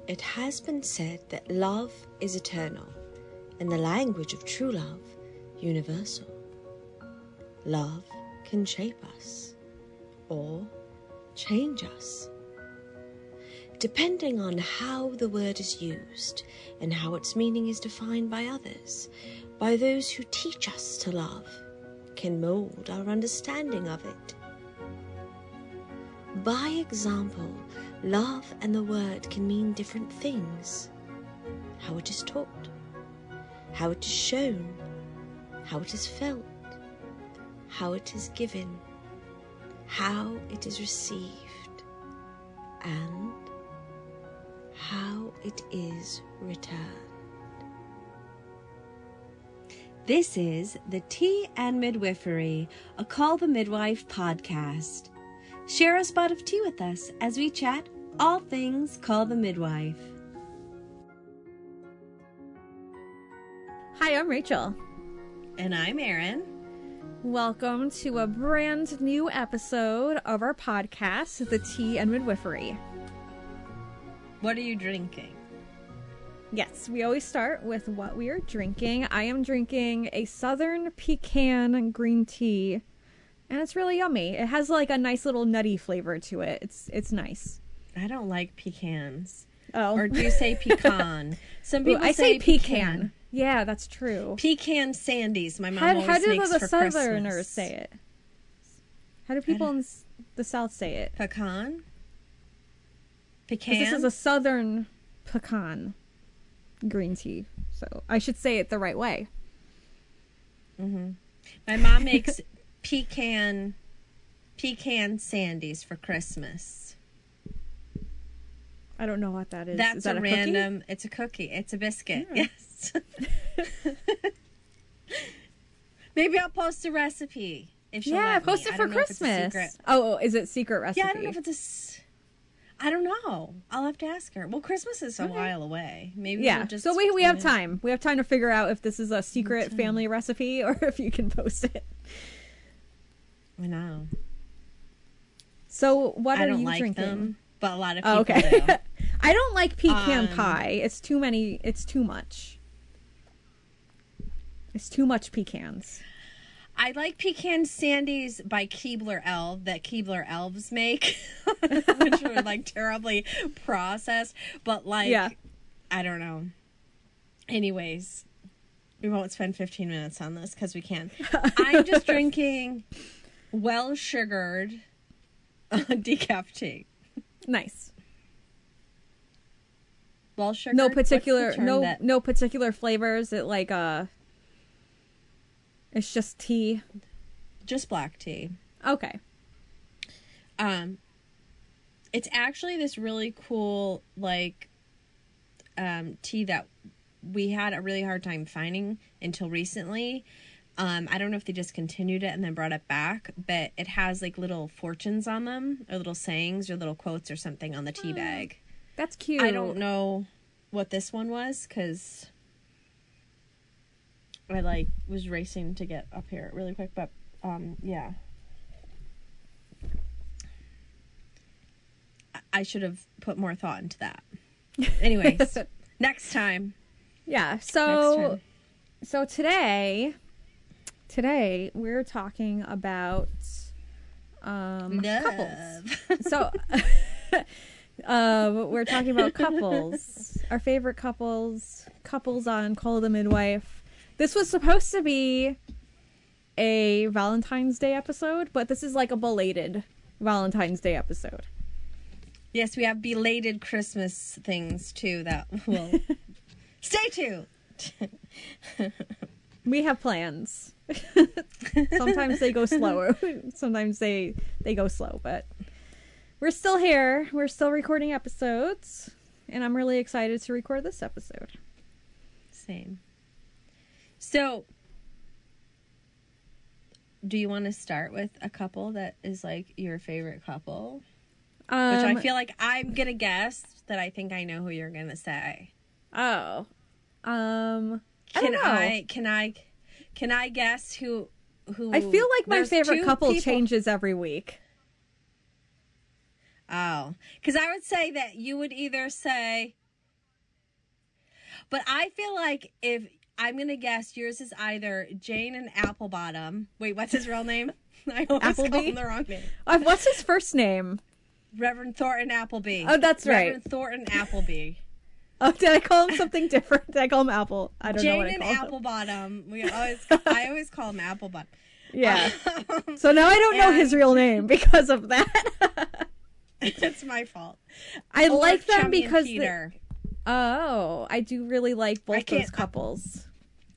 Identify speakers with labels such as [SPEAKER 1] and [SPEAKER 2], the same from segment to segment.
[SPEAKER 1] It has been said that love is eternal, and the language of true love universal. Love can shape us, or change us, depending on how the word is used and how its meaning is defined by others, by those who teach us to love, can mold our understanding of it. By example, love and the word can mean different things. How it is taught, how it is shown, how it is felt, how it is given, how it is received, and how it is returned.
[SPEAKER 2] This is the Tea and Midwifery, a Call the Midwife podcast. Share a spot of tea with us as we chat all things Call the Midwife.
[SPEAKER 3] Hi, I'm Rachel.
[SPEAKER 2] And I'm Erin.
[SPEAKER 3] Welcome to a brand new episode of our podcast, The Tea and Midwifery.
[SPEAKER 2] What are you drinking?
[SPEAKER 3] Yes, we always start with what we are drinking. I am drinking a Southern Pecan green tea, and it's really yummy. It has like a nice little nutty flavor to it. It's nice.
[SPEAKER 2] I don't like pecans.
[SPEAKER 3] Oh.
[SPEAKER 2] Or do you say pecan? Some people
[SPEAKER 3] say pecan. Yeah, that's true.
[SPEAKER 2] Pecan sandies. My mom always makes for
[SPEAKER 3] How do the
[SPEAKER 2] Christmas.
[SPEAKER 3] Southerners say it? How do people in the South say it?
[SPEAKER 2] Pecan? Pecan?
[SPEAKER 3] This is a Southern pecan green tea, so I should say it the right way.
[SPEAKER 2] Mm-hmm. My mom makes pecan sandies for Christmas.
[SPEAKER 3] I don't know what that is.
[SPEAKER 2] That's
[SPEAKER 3] is that
[SPEAKER 2] a random cookie? It's a cookie. It's a biscuit.
[SPEAKER 3] Yeah.
[SPEAKER 2] Yes. Maybe I'll post a recipe if she'll let
[SPEAKER 3] post
[SPEAKER 2] me.
[SPEAKER 3] it for Christmas. Oh, is it secret recipe?
[SPEAKER 2] Yeah, I don't know if it's I don't know. I'll have to ask her. Well, Christmas is a while away. Maybe we'll just
[SPEAKER 3] so we have time. We have time to figure out if this is a secret family recipe or if you can post it.
[SPEAKER 2] I know.
[SPEAKER 3] So what are you
[SPEAKER 2] like
[SPEAKER 3] drinking?
[SPEAKER 2] Them, but a lot of people do.
[SPEAKER 3] I don't like pecan pie. It's too many. It's too much. It's too much pecans.
[SPEAKER 2] I like pecan sandies by Keebler Elf that Keebler Elves make, which are like terribly processed, but like, I don't know. Anyways, we won't spend 15 minutes on this because we can. I'm just drinking well-sugared decaf tea.
[SPEAKER 3] Nice.
[SPEAKER 2] Well-sugared?
[SPEAKER 3] No particular flavors. It like it's just tea.
[SPEAKER 2] Just black tea.
[SPEAKER 3] Okay.
[SPEAKER 2] It's actually this really cool, like, tea that we had a really hard time finding until recently. I don't know if they discontinued it and then brought it back, but it has, like, little fortunes on them, or little sayings, or little quotes or something on the tea bag.
[SPEAKER 3] That's cute.
[SPEAKER 2] I don't know what this one was, because I was racing to get up here really quick, but yeah. I should have put more thought into that. Anyways, next time.
[SPEAKER 3] Yeah. So today we're talking about couples. So we're talking about couples, our favorite couples on Call the Midwife. This was supposed to be a Valentine's Day episode, but this is like a belated Valentine's Day episode.
[SPEAKER 2] Yes, we have belated Christmas things, too, that will... Stay tuned!
[SPEAKER 3] We have plans. Sometimes they go slower. Sometimes they go slow, but we're still here. We're still recording episodes, and I'm really excited to record this episode.
[SPEAKER 2] Same. So, do you want to start with a couple that is, like, your favorite couple? Which I feel like I'm going to guess that I think I know who you're going to say.
[SPEAKER 3] Oh.
[SPEAKER 2] Can I guess who
[SPEAKER 3] I feel like my favorite couple changes every week.
[SPEAKER 2] Oh. Because I would say that you would either say But I feel like if I'm going to guess yours is either Jane and Applebottom. Wait, what's his real name? I always call him the wrong name.
[SPEAKER 3] What's his first name?
[SPEAKER 2] Reverend Thornton Appleby.
[SPEAKER 3] Oh, that's right.
[SPEAKER 2] Reverend Thornton Appleby.
[SPEAKER 3] Oh, did I call him something different? Did I call him Apple? I don't know what I called him.
[SPEAKER 2] Jane and Applebottom. I always call him Applebottom.
[SPEAKER 3] Yeah. So now I don't know his real name because of that.
[SPEAKER 2] It's my fault.
[SPEAKER 3] I like them
[SPEAKER 2] Chummy
[SPEAKER 3] because
[SPEAKER 2] Peter.
[SPEAKER 3] I do really like both those couples.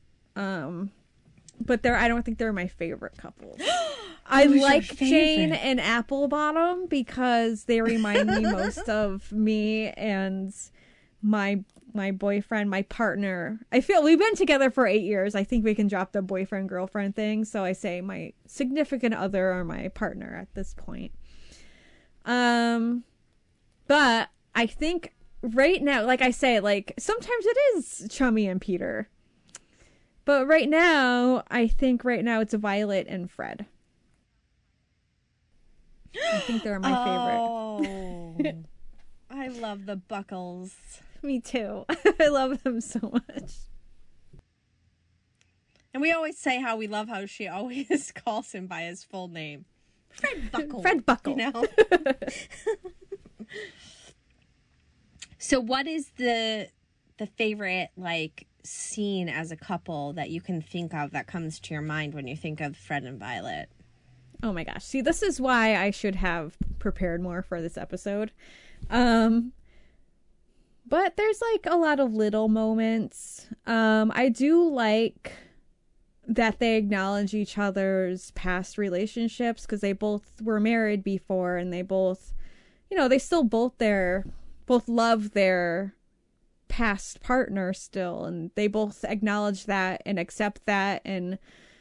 [SPEAKER 3] But I don't think they're my favorite couples. I like Jane and Applebottom because they remind me most of me and my boyfriend, my partner. I feel we've been together for 8 years. I think we can drop the boyfriend girlfriend thing. So I say my significant other or my partner at this point. But I think right now, like I say, like sometimes it is Chummy and Peter. But right now, I think it's Violet and Fred. I think they're my favorite.
[SPEAKER 2] I love the Buckles.
[SPEAKER 3] Me too. I love them so much.
[SPEAKER 2] And we always say how we love how she always calls him by his full name. Fred Buckle.
[SPEAKER 3] Fred Buckle.
[SPEAKER 2] You know? So what is the favorite, like, scene as a couple that you can think of that comes to your mind when you think of Fred and Violet?
[SPEAKER 3] Oh my gosh. See, this is why I should have prepared more for this episode. But there's like a lot of little moments. I do like that they acknowledge each other's past relationships because they both were married before and they both, they still both love their past partner still, and they both acknowledge that and accept that. And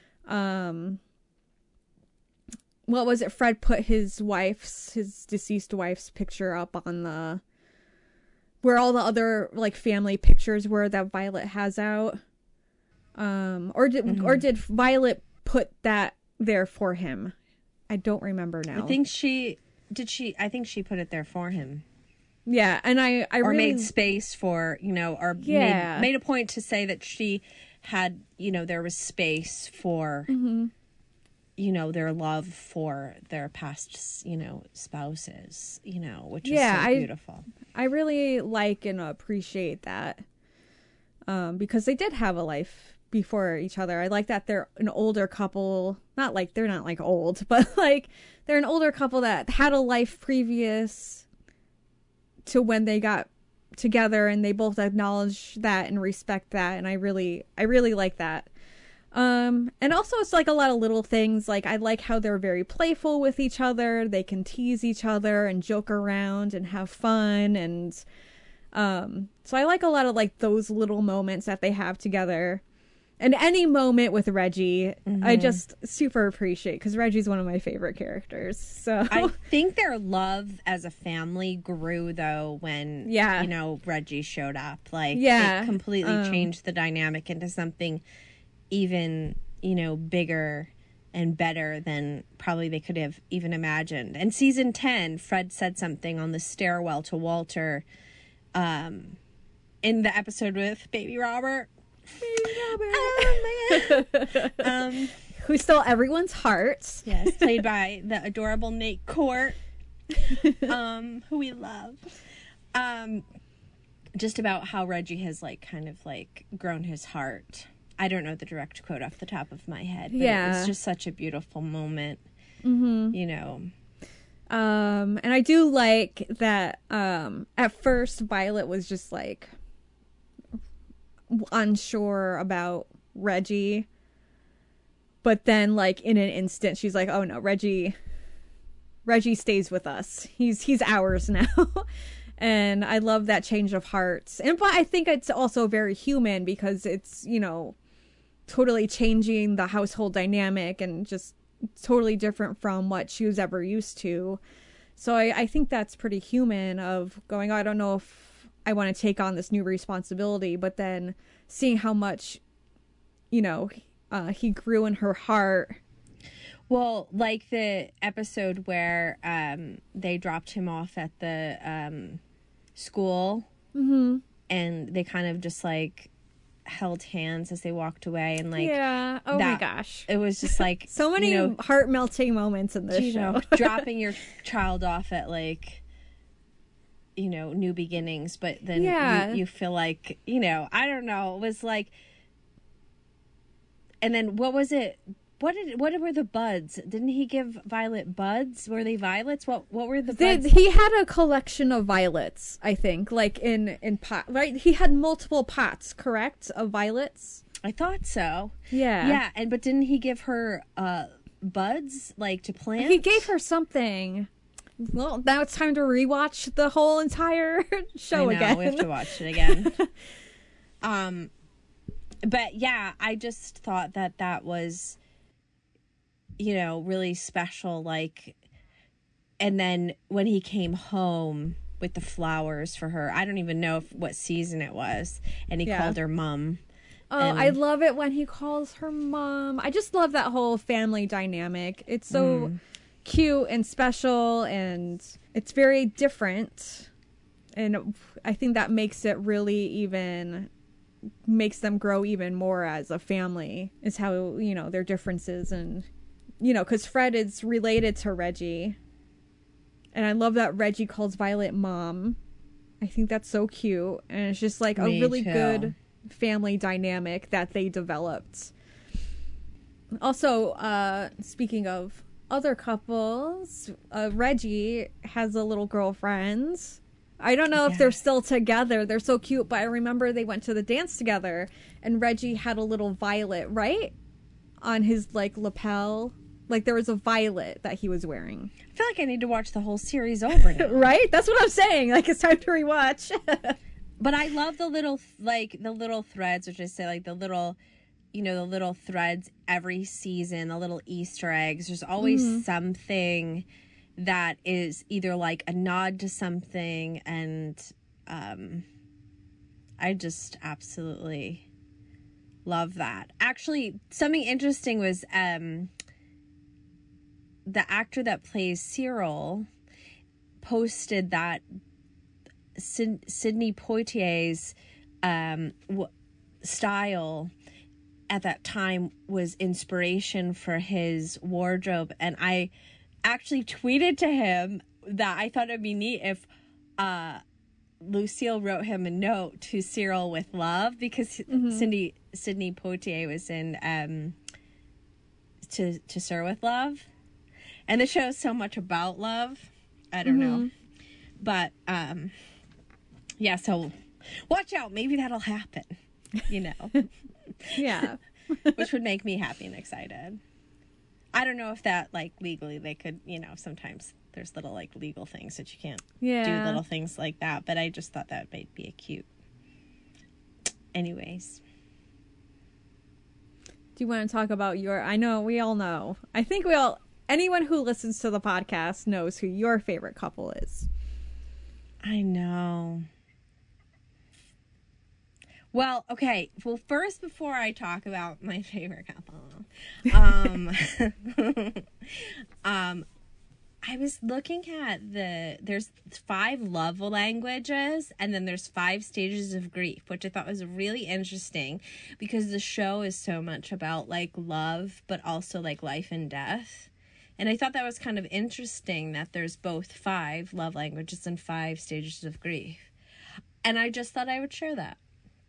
[SPEAKER 3] what was it, Fred put his deceased wife's picture up on where all the other like family pictures were that Violet has out, or did Violet put that there for him? I don't remember now.
[SPEAKER 2] I think she put it there for him.
[SPEAKER 3] Yeah, and I
[SPEAKER 2] or
[SPEAKER 3] really
[SPEAKER 2] made space for, or made a point to say that she had, there was space for, their love for their past, spouses, which is so beautiful.
[SPEAKER 3] I really like and appreciate that because they did have a life before each other. I like that they're an older couple, they're not like old, but like they're an older couple that had a life previous to when they got together, and they both acknowledge that and respect that, and I really like that. And also it's like a lot of little things, like I like how they're very playful with each other. They can tease each other and joke around and have fun, and so I like a lot of like those little moments that they have together. And any moment with Reggie, I just super appreciate, because Reggie's one of my favorite characters. So
[SPEAKER 2] I think their love as a family grew, though, when, Reggie showed up. Like, it completely changed the dynamic into something even, bigger and better than probably they could have even imagined. And season 10, Fred said something on the stairwell to Walter in the episode with Baby Robert.
[SPEAKER 3] Who stole everyone's hearts.
[SPEAKER 2] Yes, played by the adorable Nate Court, who we love. Just about how Reggie has kind of grown his heart. I don't know the direct quote off the top of my head, but it was just such a beautiful moment. And
[SPEAKER 3] I do like that at first Violet was just unsure about Reggie, but then in an instant she's like, oh no, Reggie stays with us. He's ours now. And I love that change of hearts. But I think it's also very human, because it's, totally changing the household dynamic and just totally different from what she was ever used to. So I think that's pretty human, of going, oh, I don't know if I want to take on this new responsibility, but then seeing how much, he grew in her heart.
[SPEAKER 2] Well, like the episode where they dropped him off at the school, and they kind of just like held hands as they walked away, and like
[SPEAKER 3] oh my gosh,
[SPEAKER 2] it was just like
[SPEAKER 3] so many heart melting moments in this show.
[SPEAKER 2] Dropping your child off at like new beginnings, but then you feel like I don't know, it was like. And then what was it? What were the buds? Didn't he give Violet buds? Were they violets? What were the buds?
[SPEAKER 3] He had a collection of violets, I think, like in pot, right? He had multiple pots, correct, of violets?
[SPEAKER 2] I thought so.
[SPEAKER 3] Yeah.
[SPEAKER 2] Yeah, but didn't he give her buds, like, to plant?
[SPEAKER 3] He gave her something. Well, now it's time to rewatch the whole entire show again.
[SPEAKER 2] We have to watch it again. But yeah, I just thought that was really special, like, and then when he came home with the flowers for her, I don't even know what season it was, and he called her mom.
[SPEAKER 3] Oh, I love it when he calls her mom. I just love that whole family dynamic. It's so cute and special, and it's very different, and I think that makes it really even makes them grow even more as a family, is how their differences, and because Fred is related to Reggie. And I love that Reggie calls Violet mom. I think that's so cute. And it's just like a really good family dynamic that they developed. Also, speaking of other couples, Reggie has a little girlfriend. I don't know if they're still together. They're so cute, but I remember they went to the dance together, and Reggie had a little violet, right? On his, like, lapel. Like, there was a violet that he was wearing.
[SPEAKER 2] I feel like I need to watch the whole series over now.
[SPEAKER 3] Right? That's what I'm saying. Like, it's time to rewatch.
[SPEAKER 2] But I love the little threads, which I say, like, the little threads every season, the little Easter eggs. There's always something that is either, like, a nod to something, and I just absolutely love that. Actually, something interesting was the actor that plays Cyril posted that Sidney Poitier's style at that time was inspiration for his wardrobe, and I actually tweeted to him that I thought it'd be neat if Lucille wrote him a note to Cyril with love, because Sidney Poitier was in to Sir with Love. And the show is so much about love. I don't know. But, yeah, so watch out. Maybe that'll happen,
[SPEAKER 3] Yeah.
[SPEAKER 2] Which would make me happy and excited. I don't know if that, like, legally they could, sometimes there's little, like, legal things that you can't do little things like that. But I just thought that might be a cute. Anyways.
[SPEAKER 3] Do you want to talk about I know, we all know. I think anyone who listens to the podcast knows who your favorite couple is.
[SPEAKER 2] I know. Well, okay. Well, first, before I talk about my favorite couple, I was looking at there's 5 love languages, and then there's 5 stages of grief, which I thought was really interesting, because the show is so much about, like, love, but also, like, life and death. And I thought that was kind of interesting that there's both 5 love languages and 5 stages of grief. And I just thought I would share that.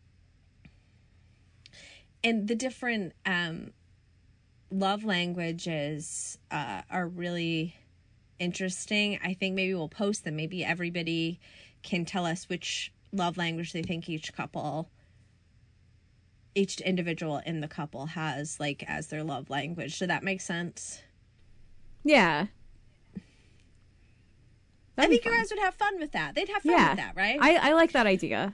[SPEAKER 2] And the different love languages are really interesting. I think maybe we'll post them. Maybe everybody can tell us which love language they think each individual in the couple has, like, as their love language. Does that make sense?
[SPEAKER 3] Yeah.
[SPEAKER 2] I think you guys would have fun with that. They'd have fun with that, right?
[SPEAKER 3] I like that idea.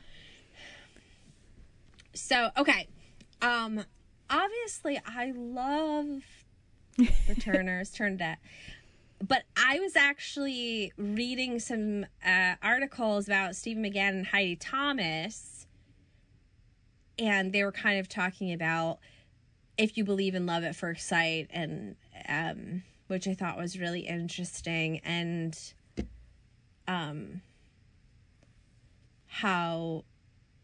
[SPEAKER 2] So, okay. Obviously, I love the Turners, Turnette. But I was actually reading some articles about Stephen McGann and Heidi Thomas, and they were kind of talking about if you believe in love at first sight, and which I thought was really interesting, and how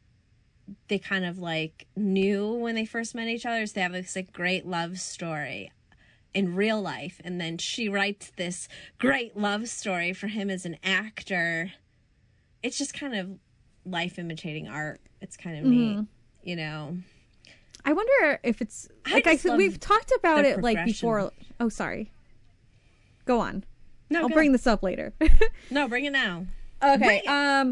[SPEAKER 2] they kind of like knew when they first met each other. So they have this like great love story in real life, and then she writes this great love story for him as an actor. It's just kind of life imitating art. It's kind of neat, you know.
[SPEAKER 3] I wonder if it's like I said, we've talked about it like before. Oh, sorry. Go on.
[SPEAKER 2] No,
[SPEAKER 3] I'll bring this up later.
[SPEAKER 2] No, bring it now.
[SPEAKER 3] Okay.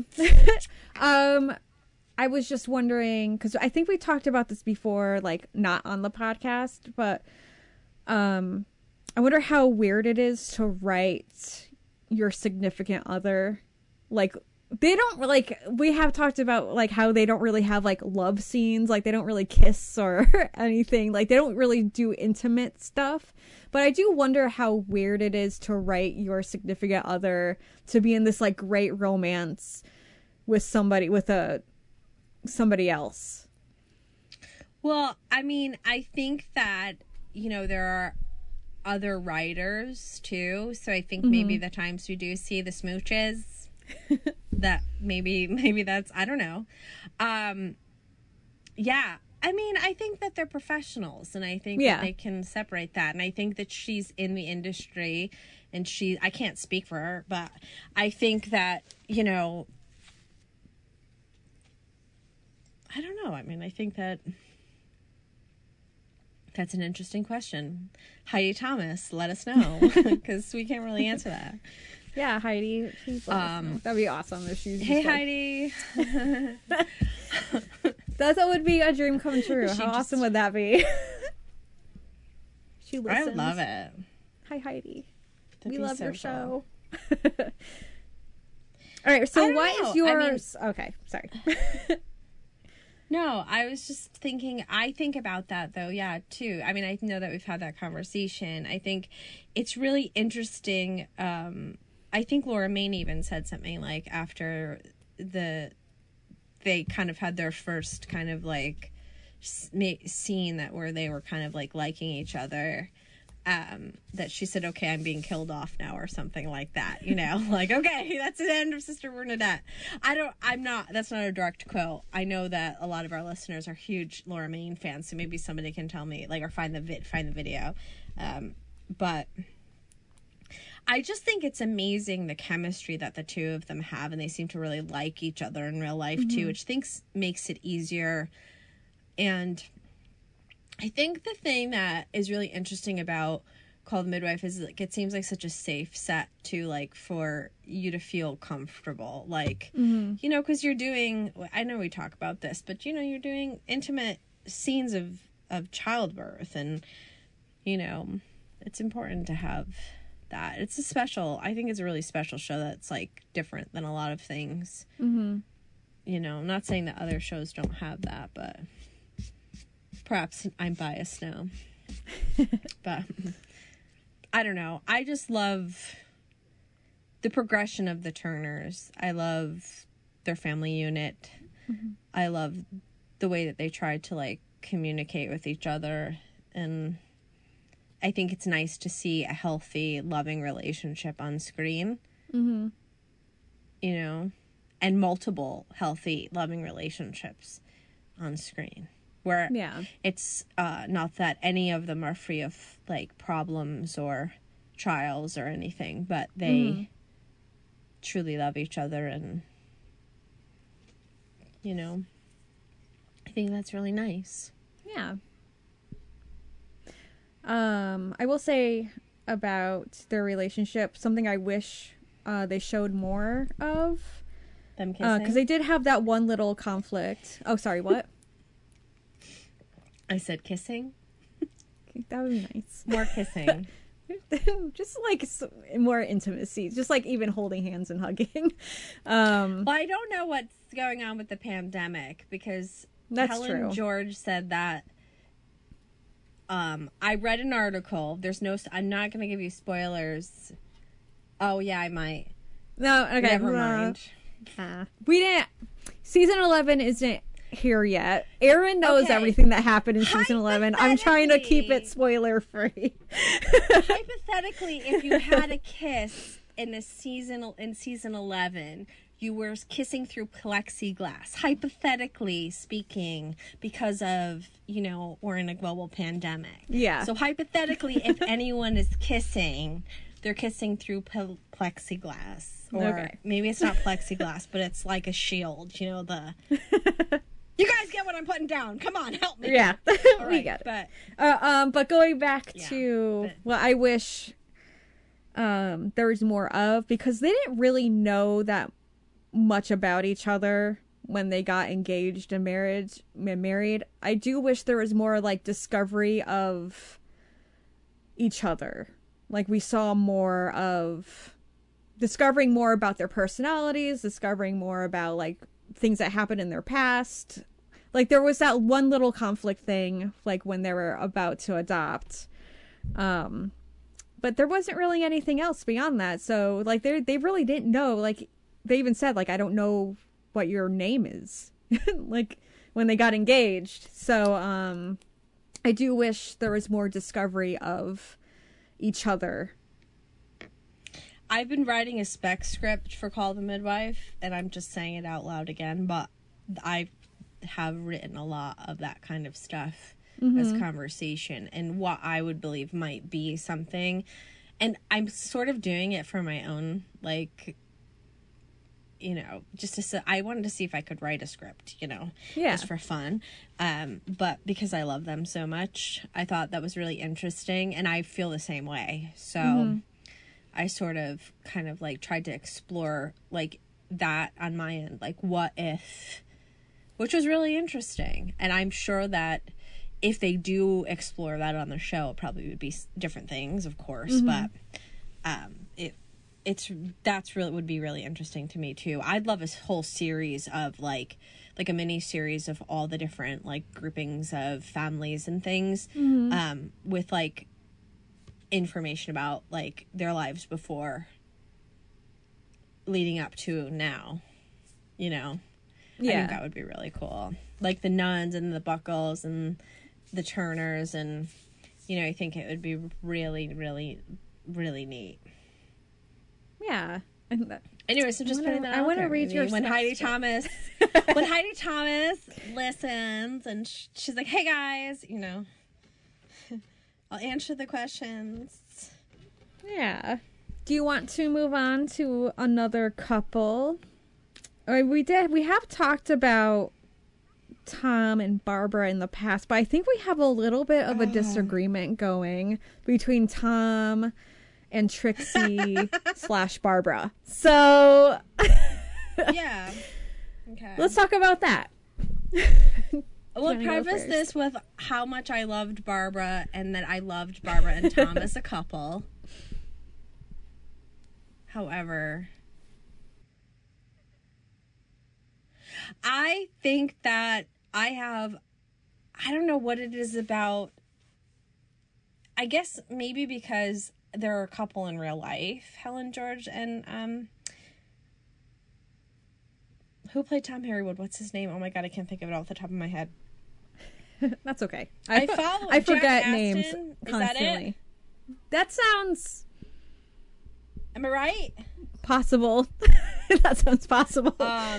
[SPEAKER 3] I was just wondering, because I think we talked about this before, like not on the podcast, but I wonder how weird it is to write your significant other. Like, they don't, like, we have talked about, like, how they don't really have, like, love scenes. Like, they don't really kiss or anything. Like, they don't really do intimate stuff. But I do wonder how weird it is to write your significant other to be in this, like, great romance with somebody, with somebody else.
[SPEAKER 2] Well, I mean, I think that, you know, there are other writers, too. So I think maybe the times we do see the smooches... that maybe that's, I don't know. Yeah, I mean, I think that they're professionals, and I think that they can separate that, and I think that she's in the industry, and I can't speak for her, but I think that, you know, I don't know. I mean, I think that that's an interesting question. Heidi Thomas, let us know, because we can't really answer that.
[SPEAKER 3] Yeah, Heidi. That'd be awesome if she's.
[SPEAKER 2] Hey, Heidi.
[SPEAKER 3] That would be a dream come true. How awesome would that be? She listens.
[SPEAKER 2] I love it.
[SPEAKER 3] Hi, Heidi.
[SPEAKER 2] That'd
[SPEAKER 3] we love
[SPEAKER 2] so
[SPEAKER 3] your
[SPEAKER 2] cool.
[SPEAKER 3] show. All right. So, what is yours? I mean, okay, sorry.
[SPEAKER 2] No, I was just thinking, I think about that though, yeah, too. I mean, I know that we've had that conversation. I think it's really interesting. I think Laura Main even said something like after they kind of had their first kind of like scene that where they were kind of like liking each other, that she said, okay, I'm being killed off now or something like that, you know, like, okay, that's the end of Sister Bernadette. That's not a direct quote. I know that a lot of our listeners are huge Laura Main fans, so maybe somebody can tell me, like, or find the video. But I just think it's amazing the chemistry that the two of them have, and they seem to really like each other in real life too, which makes it easier. And I think the thing that is really interesting about Call the Midwife is, like, it seems like such a safe set to, like, for you to feel comfortable, like, you know, because you're doing, I know we talk about this, but, you know, you're doing intimate scenes of childbirth, and, you know, it's important to have that. I think it's a really special show that's, like, different than a lot of things. You know, I'm not saying that other shows don't have that, but perhaps I'm biased now. But I don't know. I just love the progression of the Turners. I love their family unit. I love the way that they tried to, like, communicate with each other, and I think it's nice to see a healthy, loving relationship on screen. You know, and multiple healthy, loving relationships on screen. Where it's not that any of them are free of, like, problems or trials or anything, but they truly love each other, and, you know, I think that's really nice.
[SPEAKER 3] Yeah. I will say about their relationship, something I wish they showed more of.
[SPEAKER 2] Them kissing?
[SPEAKER 3] Because they did have that one little conflict. Oh, sorry, what?
[SPEAKER 2] I said kissing.
[SPEAKER 3] That would be nice.
[SPEAKER 2] More kissing.
[SPEAKER 3] Just, like, more intimacy. Just, like, even holding hands and hugging.
[SPEAKER 2] Well, I don't know what's going on with the pandemic, because Helen George said that I read an article. I'm not going to give you spoilers. Oh, yeah, I might.
[SPEAKER 3] No, okay.
[SPEAKER 2] Never mind.
[SPEAKER 3] We didn't. Season 11 isn't here yet. Aaron knows everything that happened in season 11. I'm trying to keep it spoiler free.
[SPEAKER 2] Hypothetically, if you had a kiss in season 11, you were kissing through plexiglass, hypothetically speaking, because of, we're in a global pandemic.
[SPEAKER 3] Yeah.
[SPEAKER 2] So hypothetically, if anyone is kissing, they're kissing through plexiglass. Or maybe it's not plexiglass, but it's like a shield, You guys get what I'm putting down. Come on, help me.
[SPEAKER 3] Yeah,
[SPEAKER 2] right,
[SPEAKER 3] we get it. But going back to what I wish there was more of, because they didn't really know that much about each other when they got engaged and married. I do wish there was more like discovery of each other. Like we saw more of discovering more about their personalities, discovering more about like things that happened in their past. Like there was that one little conflict thing, like when they were about to adopt. But there wasn't really anything else beyond that. So like they really didn't know. Like they even said like, I don't know what your name is. Like when they got engaged. So I do wish there was more discovery of each other.
[SPEAKER 2] I've been writing a spec script for Call the Midwife, and I'm just saying it out loud again, but I have written a lot of that kind of stuff as conversation and what I would believe might be something. And I'm sort of doing it for my own, like, I wanted to see if I could write a script, just for fun. But because I love them so much, I thought that was really interesting, and I feel the same way. So I sort of kind of like tried to explore like that on my end, like what if, which was really interesting. And I'm sure that if they do explore that on the show, it probably would be different things, of course, but would be really interesting to me too. I'd love a whole series of like a mini series of all the different like groupings of families and things, with like information about like their lives before leading up to now, I think that would be really cool, like the Nuns and the Buckles and the Turners, and I think it would be really, really, really neat.
[SPEAKER 3] Yeah.
[SPEAKER 2] Anyway, so just putting that out.
[SPEAKER 3] I want to
[SPEAKER 2] there,
[SPEAKER 3] read your
[SPEAKER 2] when Heidi Thomas listens and she's like, hey guys, I'll answer the questions.
[SPEAKER 3] Yeah. Do you want to move on to another couple? We have talked about Tom and Barbara in the past, but I think we have a little bit of a disagreement going between Tom and Trixie / Barbara. So
[SPEAKER 2] yeah. Okay.
[SPEAKER 3] Let's talk about that.
[SPEAKER 2] We'll preface this with how much I loved Barbara and that I loved Barbara and Tom as a couple. However, I think that I don't know what it is about. I guess maybe because they're a couple in real life, Helen George and who played Tom Harrywood? What's his name? Oh my god, I can't think of it off the top of my head.
[SPEAKER 3] That's okay.
[SPEAKER 2] I
[SPEAKER 3] forget
[SPEAKER 2] Jack
[SPEAKER 3] names
[SPEAKER 2] Aston.
[SPEAKER 3] constantly.
[SPEAKER 2] That
[SPEAKER 3] sounds.
[SPEAKER 2] Am I right?
[SPEAKER 3] Possible. That sounds possible.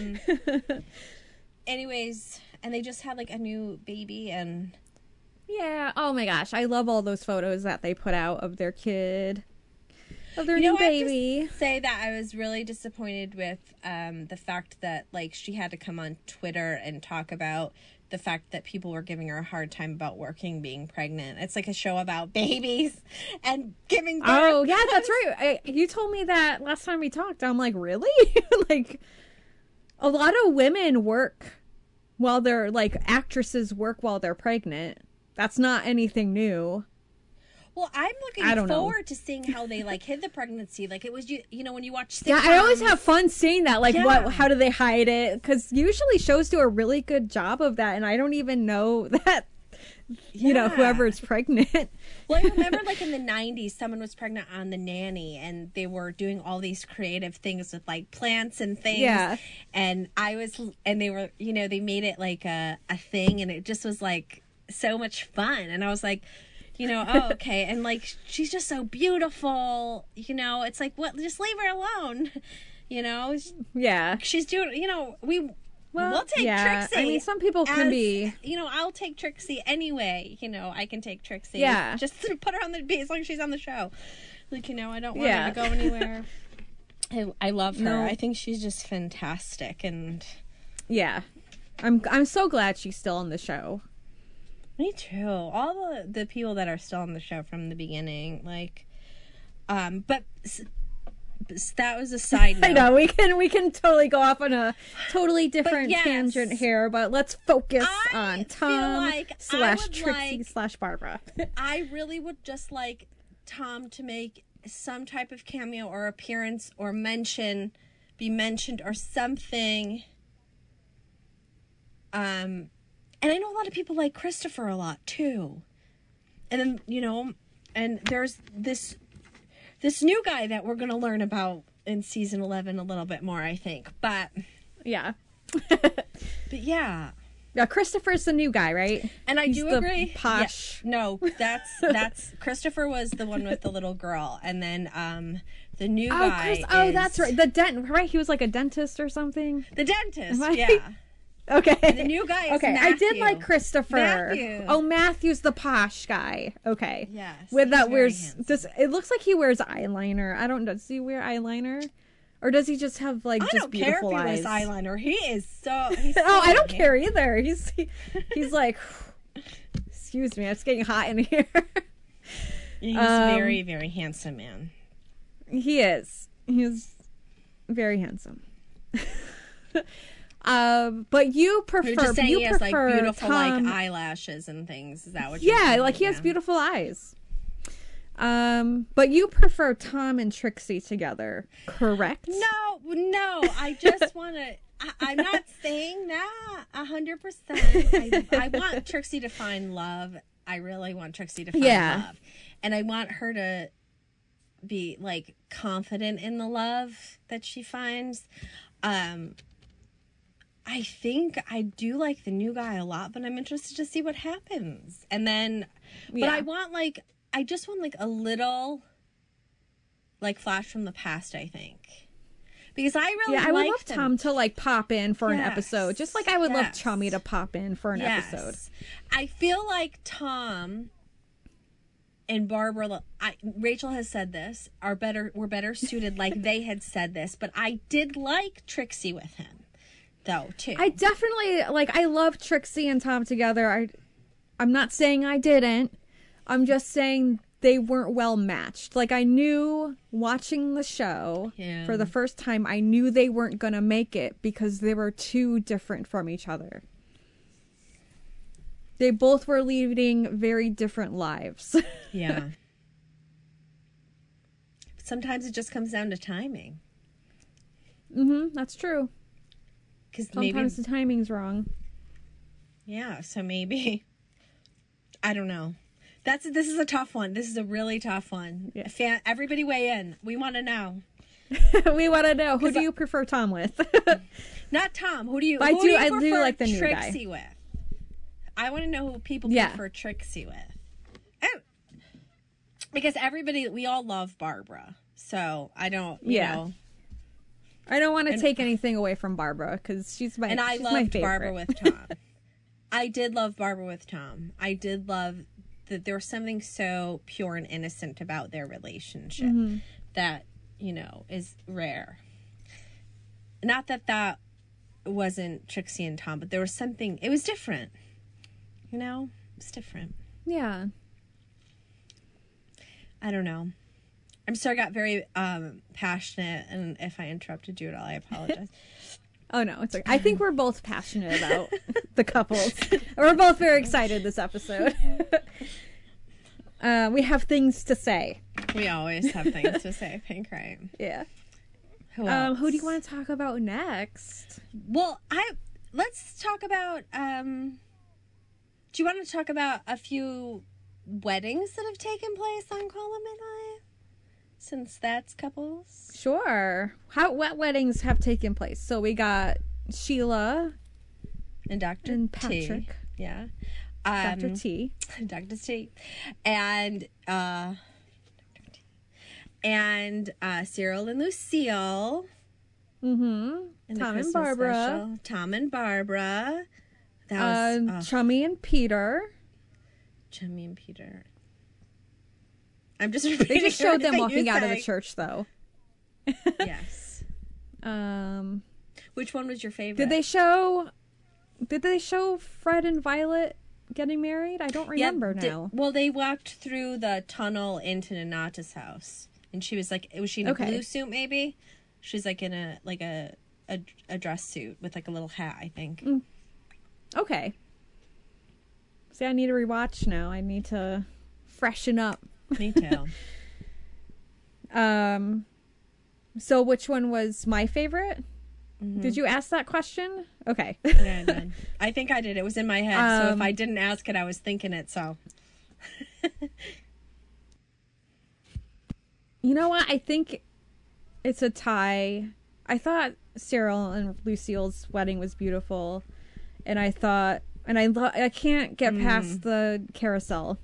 [SPEAKER 2] Anyways, and they just had like a new baby, and
[SPEAKER 3] yeah. Oh my gosh, I love all those photos that they put out of their kid, of their new baby.
[SPEAKER 2] I have to say that I was really disappointed with the fact that like she had to come on Twitter and talk about the fact that people were giving her a hard time about working, being pregnant. It's like a show about babies and giving birth.
[SPEAKER 3] Oh, yeah, that's right. You told me that last time we talked. I'm like, really? Like, a lot of women work while they're, like, actresses work while they're pregnant. That's not anything new.
[SPEAKER 2] Well, I'm looking forward to seeing how they like hid the pregnancy. Like it was, when you watch sitcoms.
[SPEAKER 3] Yeah, I always have fun seeing that. Like, how do they hide it? Because usually shows do a really good job of that, and I don't even know that. Whoever's pregnant.
[SPEAKER 2] Well, I remember like in the 90s, someone was pregnant on The Nanny, and they were doing all these creative things with like plants and things.
[SPEAKER 3] Yeah.
[SPEAKER 2] And they were, they made it like a thing, and it just was like so much fun. And I was like, oh, okay. And like, she's just so beautiful, it's like, what, just leave her alone. You know?
[SPEAKER 3] Yeah.
[SPEAKER 2] She's doing, you know, we'll take Trixie.
[SPEAKER 3] I mean, some people can be.
[SPEAKER 2] You know, I'll take Trixie anyway. You know, I can take Trixie.
[SPEAKER 3] Yeah.
[SPEAKER 2] Just to put her on the, as long as she's on the show. Like, you know, I don't want her to go anywhere. I love her.
[SPEAKER 3] No.
[SPEAKER 2] I think she's just fantastic. And
[SPEAKER 3] yeah. I'm so glad she's still on the show.
[SPEAKER 2] me too. All the people that are still on the show from the beginning, like, but that was a side note.
[SPEAKER 3] I know we can totally go off on a totally different tangent here, but let's focus on Tom / Trixie / Barbara.
[SPEAKER 2] I really would just like Tom to make some type of cameo or appearance or be mentioned or something. And I know a lot of people like Christopher a lot too. And then, you know, and there's this new guy that we're going to learn about in season 11 a little bit more, I think. But
[SPEAKER 3] yeah.
[SPEAKER 2] But yeah.
[SPEAKER 3] Yeah, Christopher's the new guy, right?
[SPEAKER 2] And He's do agree.
[SPEAKER 3] Posh.
[SPEAKER 2] Yeah. No, that's Christopher was the one with the little girl, and then the new guy.
[SPEAKER 3] That's right. Right? He was like a dentist or something.
[SPEAKER 2] The dentist. Yeah.
[SPEAKER 3] Okay.
[SPEAKER 2] And the new guy is Matthew.
[SPEAKER 3] I did like Christopher.
[SPEAKER 2] Matthew.
[SPEAKER 3] Oh, Matthew's the posh guy. Okay.
[SPEAKER 2] Yes.
[SPEAKER 3] With that wears this. It looks like he wears eyeliner. I don't know. Does he wear eyeliner? Or does he just have like just beautiful eyes?
[SPEAKER 2] I don't care if he wears eyeliner. He's so
[SPEAKER 3] I don't care either. He's like, excuse me, it's getting hot in here.
[SPEAKER 2] He's very, very handsome man.
[SPEAKER 3] He is. He's very handsome. But you prefer.
[SPEAKER 2] You're just saying he has like beautiful
[SPEAKER 3] Tom,
[SPEAKER 2] like eyelashes and things. Is that what you're saying?
[SPEAKER 3] Yeah, like he has beautiful eyes. But you prefer Tom and Trixie together, correct?
[SPEAKER 2] No. I just want to. I'm not saying that 100%. I want Trixie to find love. I really want Trixie to find love, and I want her to be like confident in the love that she finds. I think I do like the new guy a lot, but I'm interested to see what happens. And then, but I just want like a little like flash from the past, I think. Because I really
[SPEAKER 3] I would love Tom to like pop in for an episode. Just like I would love Chummy to pop in for an episode.
[SPEAKER 2] I feel like Tom and Barbara, Rachel has said this, we're better suited like they had said this, but I did like Trixie with him. Though, too.
[SPEAKER 3] I definitely I love Trixie and Tom together. I'm not saying I didn't. I'm just saying they weren't well matched. Like I knew watching the show for the first time, I knew they weren't gonna make it because they were too different from each other. They both were leading very different lives.
[SPEAKER 2] Yeah. Sometimes it just comes down to timing.
[SPEAKER 3] That's true. Sometimes the timing's wrong.
[SPEAKER 2] Yeah, so maybe. I don't know. This is a tough one. This is a really tough one. Yeah. Everybody weigh in. We want to know.
[SPEAKER 3] We want to know. Who do you prefer Tom with?
[SPEAKER 2] Not Tom. Who do you?
[SPEAKER 3] I do like the new
[SPEAKER 2] Trixie
[SPEAKER 3] guy.
[SPEAKER 2] with. I want to know who people prefer Trixie with. Because we all love Barbara. So I don't. You know.
[SPEAKER 3] I don't want to take anything away from Barbara because she's my favorite. And I loved
[SPEAKER 2] Barbara with Tom. I did love Barbara with Tom. I did love that there was something so pure and innocent about their relationship that, you know, is rare. Not that wasn't Trixie and Tom, but there was something, it was different. You know? It was different.
[SPEAKER 3] Yeah.
[SPEAKER 2] I don't know. I'm sorry I got very passionate, and if I interrupted you at all, I apologize.
[SPEAKER 3] Oh, no, it's okay. I think we're both passionate about the couples. We're both very excited this episode. We have things to say.
[SPEAKER 2] We always have things to say, Pink, right?
[SPEAKER 3] Yeah.
[SPEAKER 2] Who
[SPEAKER 3] do you want to talk about next?
[SPEAKER 2] Well, let's talk about, do you want to talk about a few weddings that have taken place on Column Midwife? Since that's couples?
[SPEAKER 3] Sure. What weddings have taken place? So we got Sheila
[SPEAKER 2] and Dr.
[SPEAKER 3] and Patrick.
[SPEAKER 2] T. Yeah.
[SPEAKER 3] Dr. T.
[SPEAKER 2] Dr. T. And Cyril and Lucille. In the
[SPEAKER 3] Tom and
[SPEAKER 2] Christmas
[SPEAKER 3] Barbara.
[SPEAKER 2] special. Tom and Barbara. That was
[SPEAKER 3] Chummy and Peter.
[SPEAKER 2] Chummy and Peter. I'm just repeating.
[SPEAKER 3] They just showed them
[SPEAKER 2] everything
[SPEAKER 3] walking
[SPEAKER 2] you
[SPEAKER 3] out of
[SPEAKER 2] say.
[SPEAKER 3] the church, though.
[SPEAKER 2] Yes. Which one was your favorite?
[SPEAKER 3] Did they show Fred and Violet getting married? I don't remember now.
[SPEAKER 2] Well, they walked through the tunnel into Nanata's house, and she was like, was she in a blue suit? Maybe she's like in a dress suit with like a little hat, I think.
[SPEAKER 3] Okay. See, I need to rewatch now. I need to freshen up.
[SPEAKER 2] Me too.
[SPEAKER 3] So which one was my favorite? Did you ask that question? Okay.
[SPEAKER 2] Yeah, I did. I think I did. It was in my head. So if I didn't ask it, I was thinking it. So.
[SPEAKER 3] You know what? I think it's a tie. I thought Cyril and Lucille's wedding was beautiful, and I thought, and I can't get past the carousel.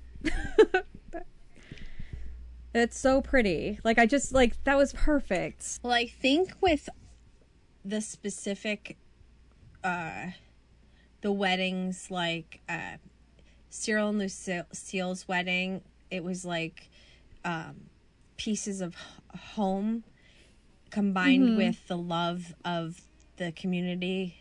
[SPEAKER 3] It's so pretty. Like, I just, like, that was perfect.
[SPEAKER 2] Well, I think with the specific, the weddings, like, Cyril and Lucille's wedding, it was like, pieces of home combined with the love of the community.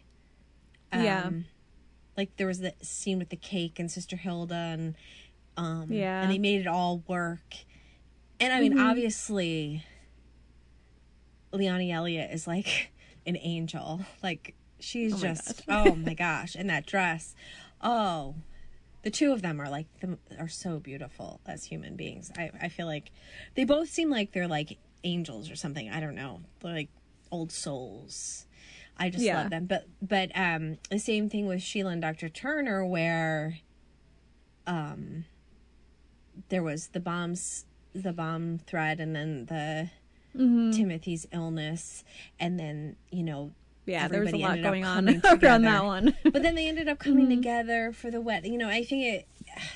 [SPEAKER 2] Like, there was the scene with the cake and Sister Hilda, and and they made it all work. And I mean, obviously, Leonie Elliott is like an angel. Like, she's oh my gosh, in that dress. Oh, the two of them are like, are so beautiful as human beings. I feel like they both seem like they're like angels or something. I don't know. They're like old souls. I just love them. But the same thing with Sheila and Dr. Turner, where there was the bomb thread, and then the Timothy's illness, and then, you know,
[SPEAKER 3] there was a lot going on
[SPEAKER 2] around
[SPEAKER 3] that one.
[SPEAKER 2] But then they ended up coming together for the wedding. You know, I think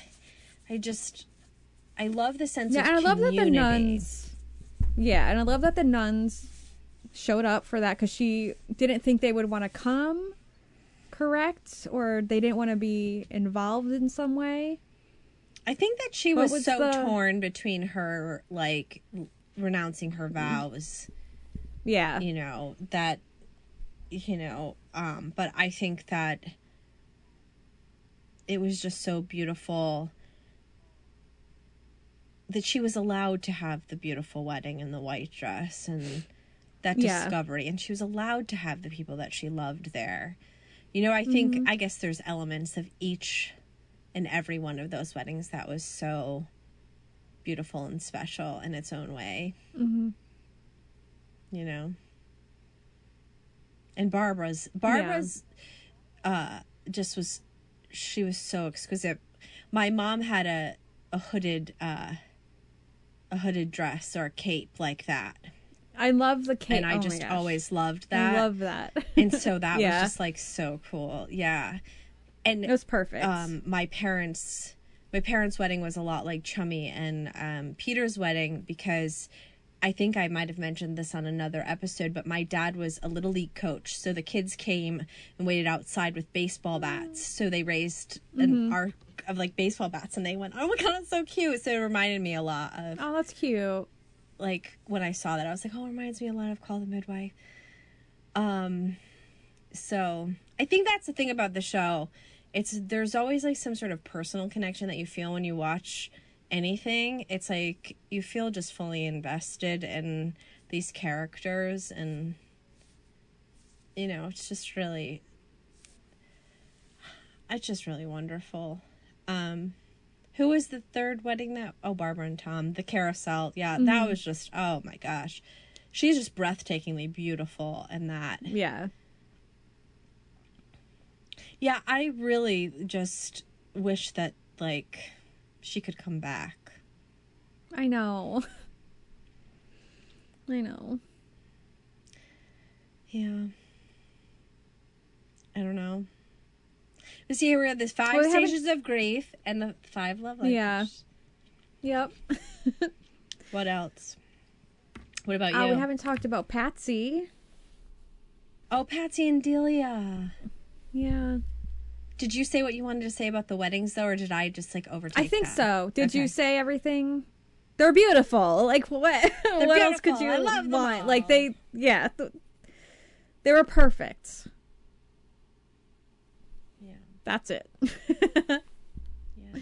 [SPEAKER 2] I love the sense of community.
[SPEAKER 3] And I love that the nuns. Yeah, and I love that the nuns showed up for that, because she didn't think they would want to come, correct? Or they didn't want to be involved in some way.
[SPEAKER 2] I think that she was so torn between her, like, renouncing her vows.
[SPEAKER 3] Yeah.
[SPEAKER 2] You know, that, you know, but I think that it was just so beautiful that she was allowed to have the beautiful wedding in the white dress and that discovery. And she was allowed to have the people that she loved there. You know, I think, I guess there's elements of each and every one of those weddings that was so beautiful and special in its own way. You know? And Barbara's just was, she was so exquisite. My mom had a hooded dress or a cape like that.
[SPEAKER 3] I love the cape.
[SPEAKER 2] And I just always loved that.
[SPEAKER 3] I love that.
[SPEAKER 2] And so that was just like so cool. Yeah. And
[SPEAKER 3] it was perfect.
[SPEAKER 2] My parents' wedding was a lot like Chummy and Peter's wedding, because I think I might have mentioned this on another episode, but my dad was a Little League coach. So the kids came and waited outside with baseball bats. So they raised an arc of like baseball bats, and they went, oh my God, that's so cute. So it reminded me a lot of.
[SPEAKER 3] Oh, that's cute.
[SPEAKER 2] Like, when I saw that, I was like, oh, it reminds me a lot of Call the Midwife. So I think that's the thing about the show. There's always like some sort of personal connection that you feel when you watch anything. It's like you feel just fully invested in these characters, and you know, it's just really wonderful. Who was the third wedding that? Oh, Barbara and Tom, the carousel. Yeah, that was just, oh my gosh, she's just breathtakingly beautiful in that. Yeah, I really just wish that, like, she could come back.
[SPEAKER 3] I know.
[SPEAKER 2] Yeah. I don't know. See, here we have the 5 stages of grief and the 5 love languages.
[SPEAKER 3] Yeah. Yep.
[SPEAKER 2] What else? What about you?
[SPEAKER 3] We haven't talked about Patsy.
[SPEAKER 2] Oh, Patsy and Delia.
[SPEAKER 3] Yeah.
[SPEAKER 2] Did you say what you wanted to say about the weddings, though, or did I just, like, overtake
[SPEAKER 3] I think
[SPEAKER 2] that?
[SPEAKER 3] so. Did you say everything? They're beautiful. Like, what else could you
[SPEAKER 2] I love them
[SPEAKER 3] want?
[SPEAKER 2] all.
[SPEAKER 3] Like, they were perfect.
[SPEAKER 2] Yeah.
[SPEAKER 3] That's it.
[SPEAKER 2] Yes.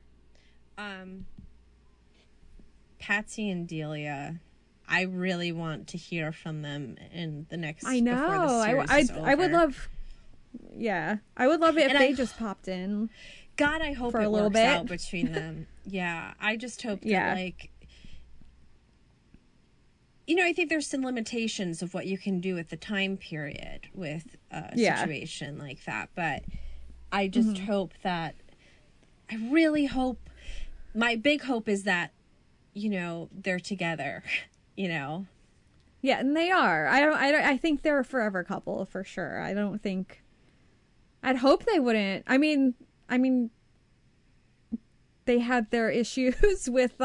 [SPEAKER 2] Patsy and Delia, I really want to hear from them in the next.
[SPEAKER 3] I know.
[SPEAKER 2] Before the series is over.
[SPEAKER 3] I would love. Yeah, I would love it if they just popped in.
[SPEAKER 2] God, I hope
[SPEAKER 3] for
[SPEAKER 2] it
[SPEAKER 3] a little
[SPEAKER 2] works
[SPEAKER 3] bit
[SPEAKER 2] out between them. Yeah, I just hope that like. You know, I think there's some limitations of what you can do at the time period with a situation like that. But I just hope that, I really hope, my big hope is that, you know, they're together, you know.
[SPEAKER 3] Yeah, and they are. I think they're a forever couple for sure. I'd hope they wouldn't. I mean, they had their issues with,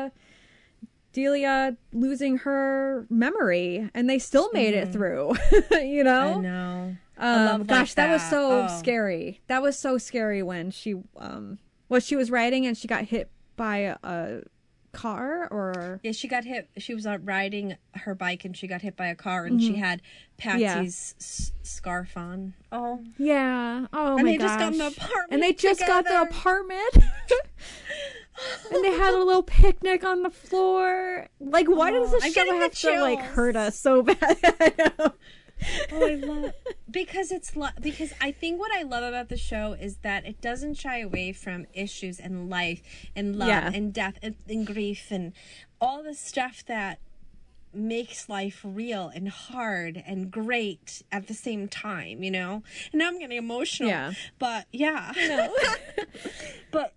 [SPEAKER 3] Delia losing her memory, and they still made it through. You know,
[SPEAKER 2] I know.
[SPEAKER 3] Gosh, that was so scary. That was so scary when she was riding and she got hit by a car, or
[SPEAKER 2] she got hit. She was riding her bike and she got hit by a car, and she had Patsy's scarf on. Oh
[SPEAKER 3] yeah. Oh
[SPEAKER 2] and
[SPEAKER 3] my
[SPEAKER 2] they
[SPEAKER 3] gosh.
[SPEAKER 2] just got in the apartment.
[SPEAKER 3] And they just
[SPEAKER 2] together.
[SPEAKER 3] got the apartment. And they had a little picnic on the floor. Like, why does this show have to like hurt us so bad? I know.
[SPEAKER 2] Oh, I love because because I think what I love about the show is that it doesn't shy away from issues and life and love and death and grief and all the stuff that makes life real and hard and great at the same time, you know. And now I'm getting emotional. Yeah. But yeah, you know. But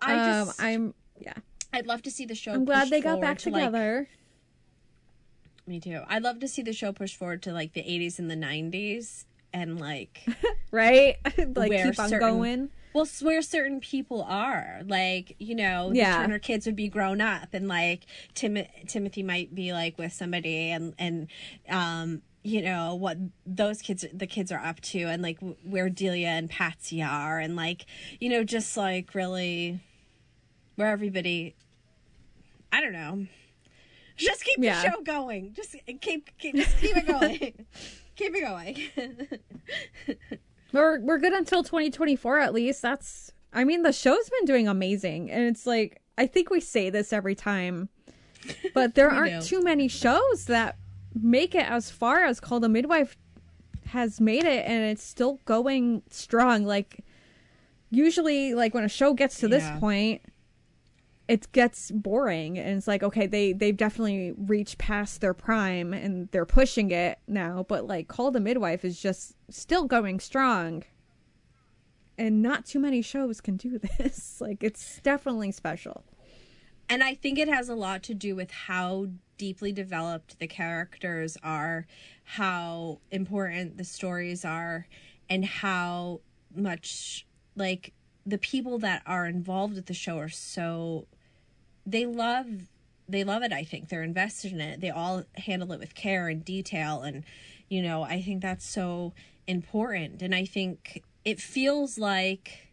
[SPEAKER 2] I'd love to see the show.
[SPEAKER 3] I'm glad they got back together.
[SPEAKER 2] Me too. I'd love to see the show push forward to like the 80s and the 90s and like
[SPEAKER 3] right, like keep on going.
[SPEAKER 2] Well, where certain people are, like, you know, the Turner kids would be grown up, and like Timothy might be like with somebody, and you know what the kids are up to, and like where Delia and Patsy are, and like, you know, just like really where everybody, I don't know. Just keep the show going. Just keep it going. Keep it going.
[SPEAKER 3] We're good until 2024 at least. The show's been doing amazing, and it's like, I think we say this every time, but there aren't too many shows that make it as far as Call the Midwife has made it, and it's still going strong. Like, usually, like when a show gets to this point, it gets boring, and it's like, okay, they've definitely reached past their prime and they're pushing it now, but like Call the Midwife is just still going strong, and not too many shows can do this. Like, it's definitely special.
[SPEAKER 2] And I think it has a lot to do with how deeply developed the characters are, how important the stories are, and how much like the people that are involved with the show are so they love it. I think they're invested in it. They all handle it with care and detail, and you know, I think that's so important. And I think it feels like,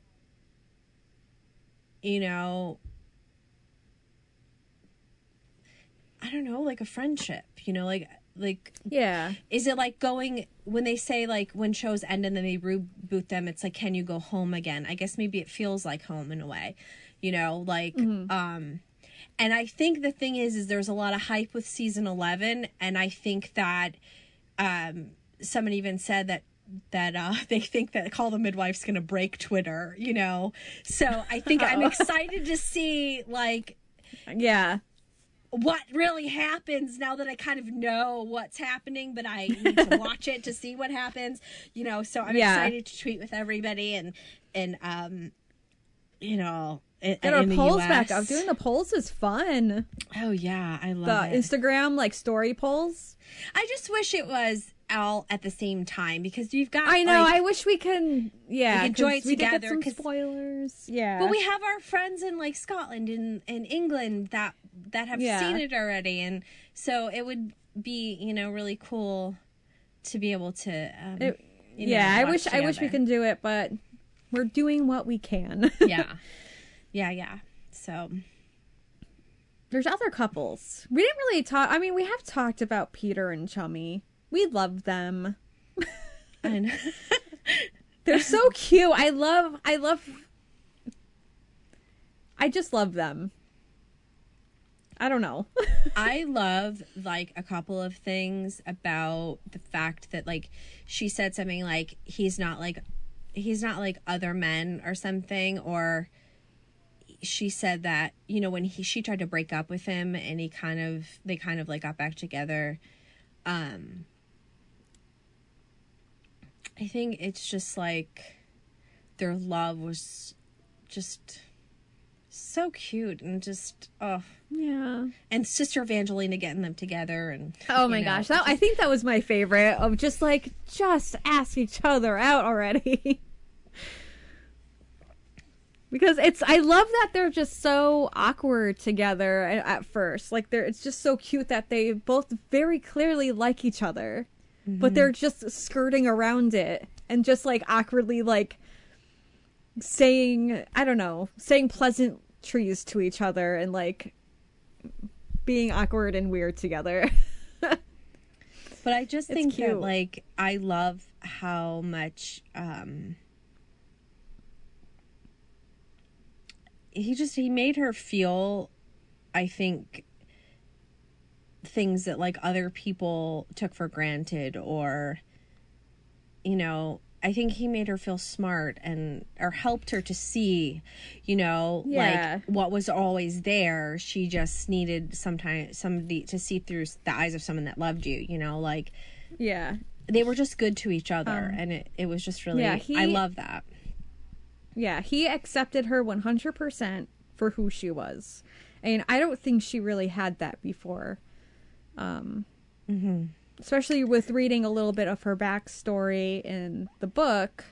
[SPEAKER 2] you know, I don't know, like a friendship, you know, like yeah, is it like going, when they say like when shows end and then they reboot them, it's like, can you go home again? I guess maybe it feels like home in a way, you know, like and I think the thing is there's a lot of hype with season 11, and I think that someone even said that they think that Call the Midwife's gonna break Twitter, you know, so I think I'm excited to see like what really happens now that I kind of know what's happening, but I need to watch it to see what happens, you know, so I'm excited to tweet with everybody and you know,
[SPEAKER 3] get our polls back up. Doing the polls is fun.
[SPEAKER 2] Oh yeah, I love
[SPEAKER 3] the Instagram like story polls.
[SPEAKER 2] I just wish it was all at the same time, because you've got,
[SPEAKER 3] I know, like, I wish we can
[SPEAKER 2] enjoy it together.
[SPEAKER 3] Get some spoilers,
[SPEAKER 2] but we have our friends in like Scotland and England that have seen it already, and so it would be, you know, really cool to be able to
[SPEAKER 3] I wish we can do it, but we're doing what we can.
[SPEAKER 2] yeah. So
[SPEAKER 3] there's other couples. We didn't really talk. I mean, we have talked about Peter and Chummy. We love them.
[SPEAKER 2] I know.
[SPEAKER 3] They're so cute. I just love them. I don't know.
[SPEAKER 2] I love, like, a couple of things about the fact that, like, she said something like, he's not like other men or something, or she said that, you know, when she tried to break up with him and they kind of like got back together. I think it's just like their love was just so cute and just
[SPEAKER 3] yeah.
[SPEAKER 2] And Sister Evangelina getting them together and
[SPEAKER 3] oh my gosh, I think that was my favorite of just ask each other out already. Because I love that they're just so awkward together at first. Like it's just so cute that they both very clearly like each other. But they're just skirting around it and just like awkwardly like saying pleasantries to each other and like being awkward and weird together.
[SPEAKER 2] But I just think that, like, I love how much he made her feel, I think, things that, like, other people took for granted, or, you know, I think he made her feel smart or helped her to see, you know, like, what was always there. She just needed somebody to see through the eyes of someone that loved you, you know, like,
[SPEAKER 3] yeah,
[SPEAKER 2] they were just good to each other. And it was just really, I love that.
[SPEAKER 3] Yeah. He accepted her 100% for who she was. And I don't think she really had that before. Especially with reading a little bit of her backstory in the book,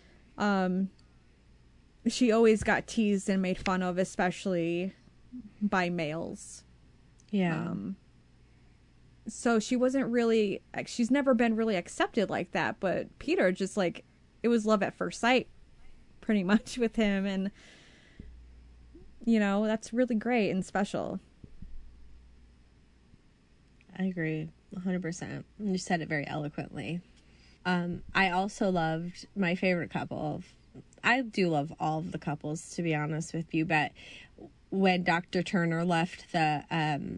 [SPEAKER 3] she always got teased and made fun of, especially by males.
[SPEAKER 2] Yeah.
[SPEAKER 3] So she wasn't really, she's never been really accepted like that, but Peter just like, it was love at first sight pretty much with him, and you know, that's really great and special.
[SPEAKER 2] I agree 100%. You said it very eloquently. I also loved my favorite couple. I do love all of the couples, to be honest with you, but when Dr. Turner left the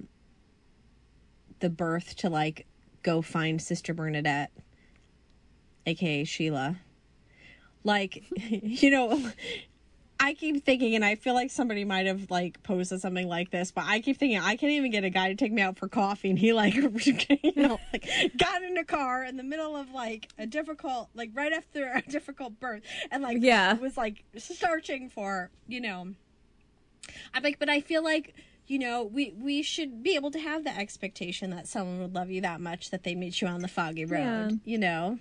[SPEAKER 2] birth to, like, go find Sister Bernadette, aka Sheila, like, you know, I keep thinking, and I feel like somebody might have, like, posted something like this, but I keep thinking, I can't even get a guy to take me out for coffee, and he, like, you know, like, got in a car in the middle of, like, a difficult, like, right after a difficult birth, and, like, was, like, searching for, you know, I'm like, but I feel like, you know, we should be able to have the expectation that someone would love you that much that they meet you on the foggy road, you know?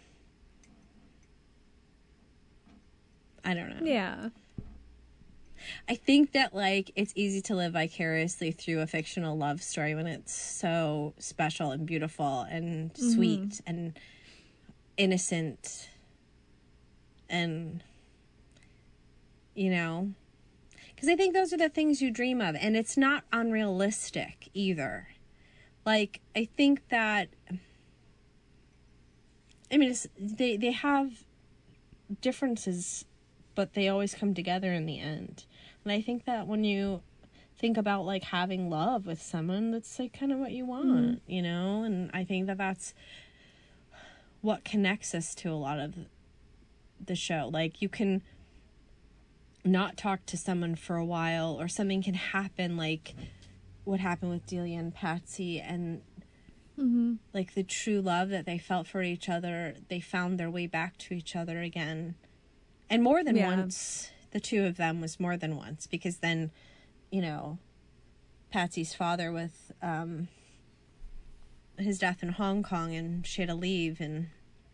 [SPEAKER 2] I don't know.
[SPEAKER 3] Yeah.
[SPEAKER 2] I think that, like, it's easy to live vicariously through a fictional love story when it's so special and beautiful and sweet and innocent and, you know, because I think those are the things you dream of, and it's not unrealistic either. Like, I think that, I mean, they have differences, but they always come together in the end. And I think that when you think about, like, having love with someone, that's, like, kind of what you want, you know? And I think that that's what connects us to a lot of the show. Like, you can not talk to someone for a while, or something can happen, like what happened with Delia and Patsy, and like the true love that they felt for each other, they found their way back to each other again. And more than once. The two of them was more than once, because then, you know, Patsy's father with his death in Hong Kong, and she had to leave, and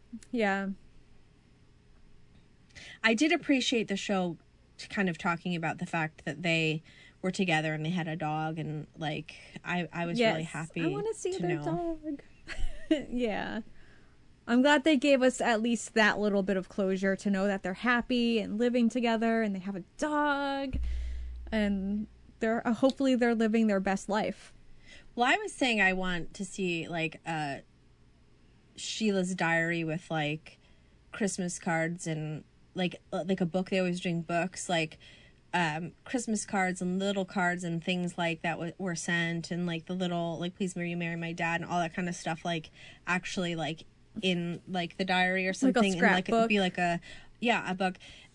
[SPEAKER 2] I did appreciate the show kind of talking about the fact that they were together and they had a dog, and, like, I was really happy.
[SPEAKER 3] I want to see their dog. Yeah. I'm glad they gave us at least that little bit of closure to know that they're happy and living together and they have a dog and they're hopefully they're living their best life.
[SPEAKER 2] Well, I was saying I want to see like Sheila's diary with like Christmas cards and like a book. They always doing books like Christmas cards and little cards and things like that were sent, and like the little like please will you marry my dad and all that kind of stuff, like actually like in like the diary or something,
[SPEAKER 3] like a scrapbook.
[SPEAKER 2] And like it would be like a book.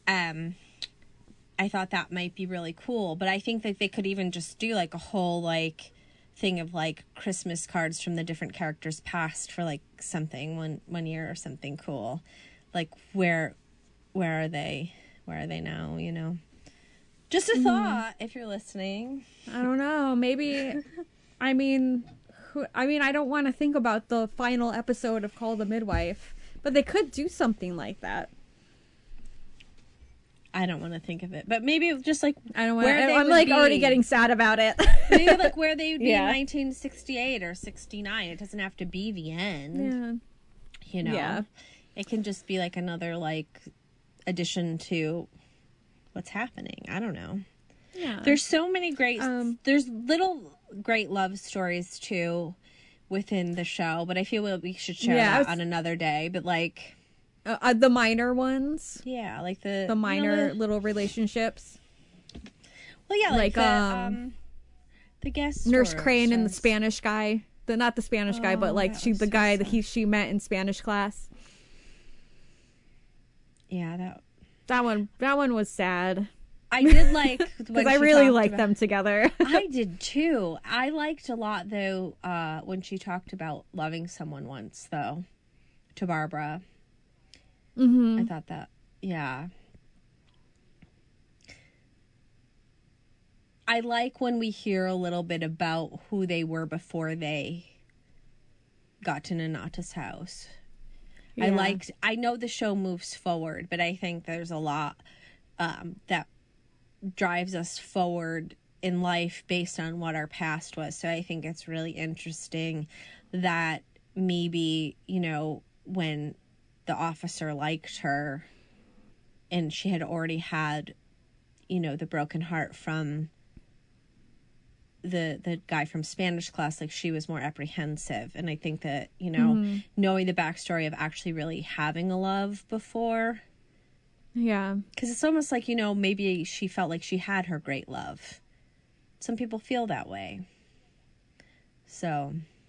[SPEAKER 2] I thought that might be really cool, but I think that they could even just do like a whole like thing of like Christmas cards from the different characters past for like something one year or something cool, like where are they now, you know? Just a thought, if you're listening.
[SPEAKER 3] I don't know. Maybe, I mean, I don't want to think about the final episode of Call the Midwife, but they could do something like that.
[SPEAKER 2] I don't want to think of it, but maybe just like
[SPEAKER 3] I don't want. I'm like already getting sad about it.
[SPEAKER 2] Maybe like where they would be in 1968 or 69. It doesn't have to be the end. Yeah. You know. Yeah. It can just be like another like addition to what's happening. I don't know. Yeah. There's so many great there's little great love stories too within the show, but I feel we should share that on another day, but like
[SPEAKER 3] the minor ones.
[SPEAKER 2] Yeah, like the
[SPEAKER 3] minor little relationships.
[SPEAKER 2] Well, yeah, like the guest
[SPEAKER 3] Nurse Crane and the Spanish guy. Not the Spanish guy, but like the guy that she met in Spanish class.
[SPEAKER 2] Yeah,
[SPEAKER 3] that one was sad.
[SPEAKER 2] I did like
[SPEAKER 3] because I really liked them together.
[SPEAKER 2] I did too. I liked a lot though when she talked about loving someone once though, to Barbara. Mm-hmm. I thought that, yeah. I like when we hear a little bit about who they were before they got to Nonnatus house. Yeah. I know the show moves forward, but I think there's a lot that drives us forward in life based on what our past was. So I think it's really interesting that maybe, you know, when the officer liked her and she had already had, you know, the broken heart from the guy from Spanish class, like she was more apprehensive. And I think that, you know, knowing the backstory of actually really having a love before.
[SPEAKER 3] Yeah.
[SPEAKER 2] Because it's almost like, you know, maybe she felt like she had her great love. Some people feel that way. So,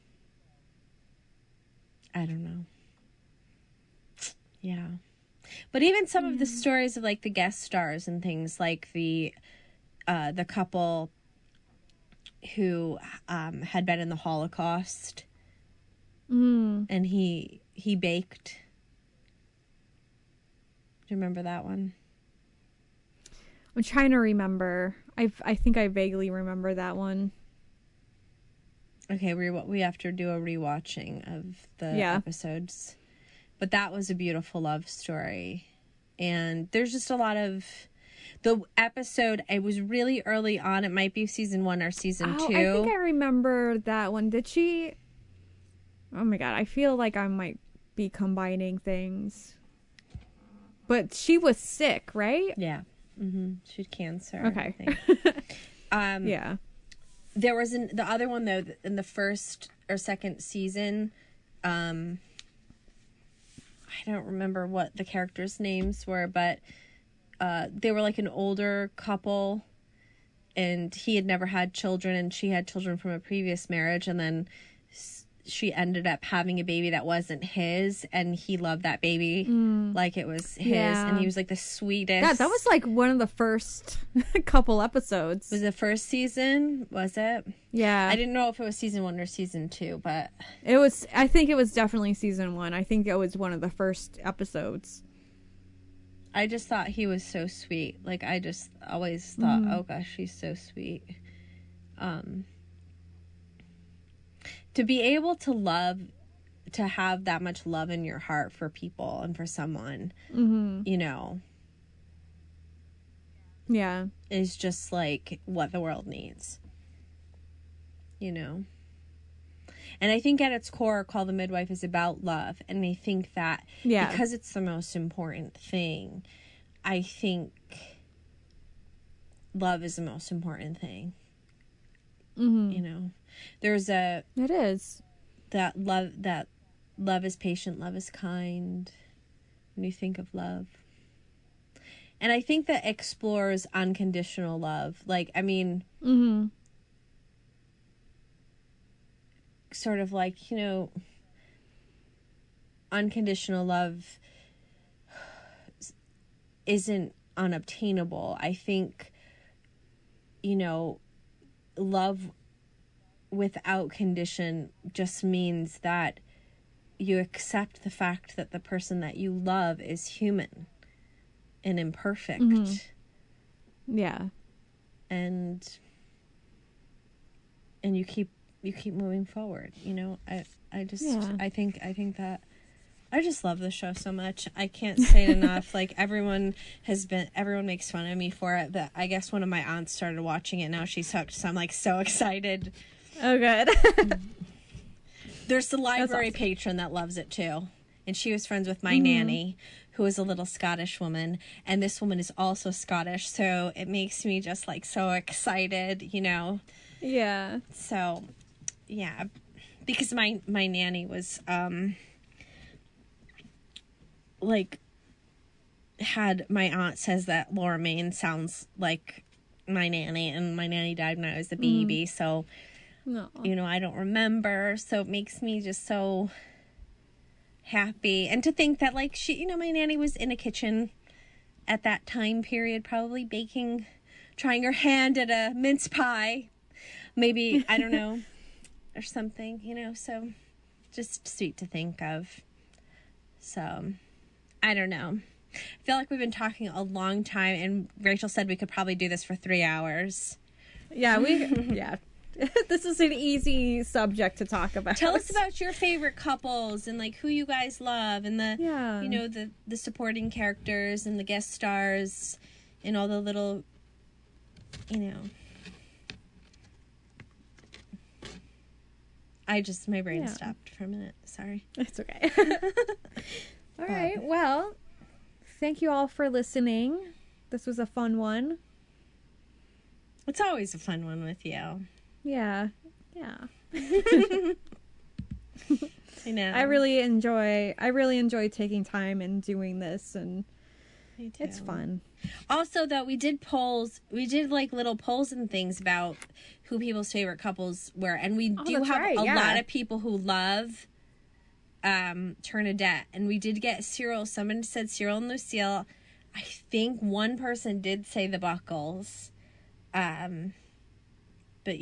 [SPEAKER 2] I don't know. Yeah. But even some of the stories of like the guest stars and things, like the couple who had been in the Holocaust and he baked. Do you remember that one?
[SPEAKER 3] I'm trying to remember. I think I vaguely remember that one.
[SPEAKER 2] Okay, we have to do a rewatching of the episodes. But that was a beautiful love story. And there's just a lot of the episode. It was really early on. It might be season 1 or season 2.
[SPEAKER 3] I think I remember that one. Did she? Oh my God. I feel like I might be combining things. But she was sick, right?
[SPEAKER 2] Yeah. Mm-hmm. She had cancer.
[SPEAKER 3] Okay.
[SPEAKER 2] I think.
[SPEAKER 3] Yeah.
[SPEAKER 2] There was the other one though in the first or second season. I don't remember what the characters' names were, but they were like an older couple, and he had never had children, and she had children from a previous marriage, and then she ended up having a baby that wasn't his, and he loved that baby like it was his, and he was like the sweetest.
[SPEAKER 3] Yeah, that was like one of the first couple episodes.
[SPEAKER 2] Was it first season? Was it?
[SPEAKER 3] Yeah.
[SPEAKER 2] I didn't know if it was season 1 or season 2, but
[SPEAKER 3] it was. I think it was definitely season 1. I think it was one of the first episodes.
[SPEAKER 2] I just thought he was so sweet. Like I just always thought, oh gosh, she's so sweet. To be able to love, to have that much love in your heart for people and for someone, you know,
[SPEAKER 3] yeah,
[SPEAKER 2] is just like what the world needs, you know. And I think at its core, Call the Midwife is about love. And I think that because it's the most important thing, I think love is the most important thing.
[SPEAKER 3] Mm-hmm.
[SPEAKER 2] You know, there's it is that love is patient, love is kind. When you think of love. And I think that explores unconditional love. Like, I mean, sort of like, you know, unconditional love isn't unobtainable. I think, you know, love without condition just means that you accept the fact that the person that you love is human and imperfect.
[SPEAKER 3] Yeah.
[SPEAKER 2] And you keep moving forward, you know. I think that I just love the show so much. I can't say it enough. Like, everyone makes fun of me for it, but I guess one of my aunts started watching it. Now she's hooked, so I'm like so excited.
[SPEAKER 3] Oh, good.
[SPEAKER 2] There's the library patron that loves it too. And she was friends with my nanny, who is a little Scottish woman. And this woman is also Scottish. So it makes me just like so excited, you know?
[SPEAKER 3] Yeah.
[SPEAKER 2] So, yeah. Because my nanny was, like, my aunt says that Laura Main sounds like my nanny. And my nanny died when I was a baby. So, you know, I don't remember. So it makes me just so happy. And to think that, like, she, you know, my nanny was in a kitchen at that time period, probably baking, trying her hand at a mince pie. Maybe, I don't know, or something, you know. So just sweet to think of. So, I don't know. I feel like we've been talking a long time, and Rachel said we could probably do this for 3 hours.
[SPEAKER 3] Yeah, yeah. This is an easy subject to talk about.
[SPEAKER 2] Tell us about your favorite couples and like who you guys love and the you know, the supporting characters and the guest stars and all the little, you know. My brain stopped for a minute. Sorry.
[SPEAKER 3] It's okay. All right. Well, thank you all for listening. This was a fun one.
[SPEAKER 2] It's always a fun one with you.
[SPEAKER 3] Yeah.
[SPEAKER 2] I know.
[SPEAKER 3] I really enjoy taking time and doing this, and it's fun.
[SPEAKER 2] Also, though, we did like little polls and things about who people's favorite couples were, and we do have a lot of people who love Ternadette, and we did get Cyril. Someone said Cyril and Lucille. I think one person did say the Buckles. But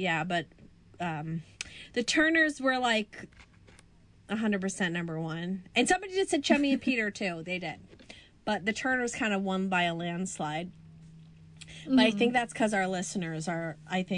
[SPEAKER 2] the Turners were like 100% number one. And somebody just said Chummy and Peter too. They did. But the Turners kind of won by a landslide. But I think that's because our listeners are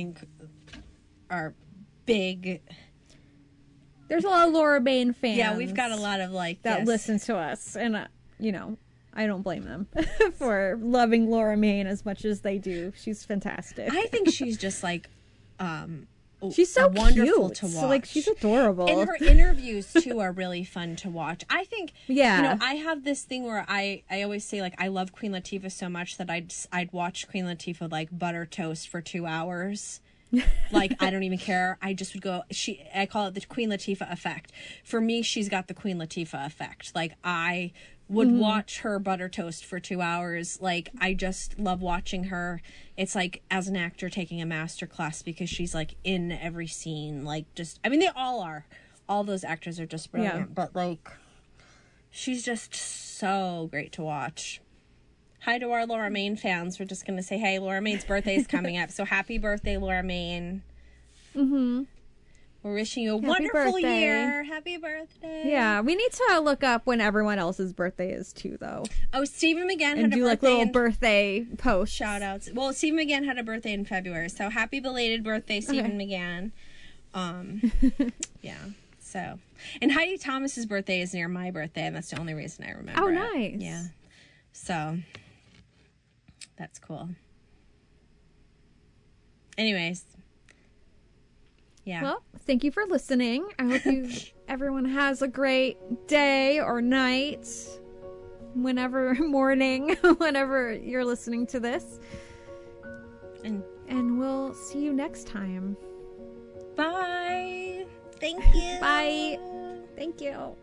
[SPEAKER 2] big.
[SPEAKER 3] There's a lot of Laura Bain fans.
[SPEAKER 2] Yeah, we've got a lot of
[SPEAKER 3] that listen to us. And, you know, I don't blame them for loving Laura Main as much as they do. She's fantastic.
[SPEAKER 2] I think she's just like,
[SPEAKER 3] she's so
[SPEAKER 2] wonderful
[SPEAKER 3] cute.
[SPEAKER 2] to watch.
[SPEAKER 3] So, like, she's adorable.
[SPEAKER 2] And her interviews too are really fun to watch. I think, you know, I have this thing where I always say, like, I love Queen Latifah so much that I'd watch Queen Latifah like butter toast for 2 hours. Like, I don't even care. I just would go. I call it the Queen Latifah effect. For me, she's got the Queen Latifah effect. Like, I would watch her butter toast for 2 hours. Like, I just love watching her. It's like as an actor taking a master class because she's like in every scene. Like, just, I mean, they all are. All those actors are just brilliant. Yeah. But like, she's just so great to watch. Hi to our Laura Main fans. We're just going to say, hey, Laura Main's birthday is coming up. So happy birthday, Laura Main. We're wishing you a wonderful year. Happy birthday.
[SPEAKER 3] Yeah, we need to look up when everyone else's birthday is too, though.
[SPEAKER 2] Oh, Stephen McGann had a birthday.
[SPEAKER 3] And do like little birthday posts.
[SPEAKER 2] Shout outs. Well, Stephen McGann had a birthday in February. So happy belated birthday, Stephen McGann. Yeah. So, and Heidi Thomas's birthday is near my birthday, and that's the only reason I remember.
[SPEAKER 3] Oh, nice.
[SPEAKER 2] It. Yeah. So, that's cool. Anyways. Yeah.
[SPEAKER 3] Well, thank you for listening. I hope everyone has a great day or night, morning, whenever you're listening to this. And we'll see you next time.
[SPEAKER 2] Bye. Thank you.
[SPEAKER 3] Bye. Thank you.